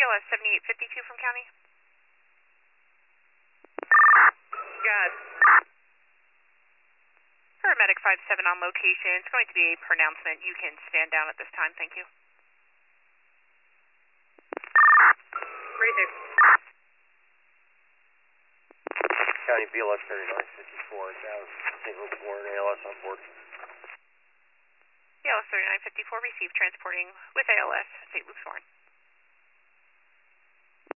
ALS 7852 from county. God. Paramedic 57 on location. It's going to be a pronouncement. You can stand down at this time. Thank you. Right there. County BLS 3954 down. St. Louis Warren ALS on board. ALS 3954 received transporting with ALS St. Luke's Warren.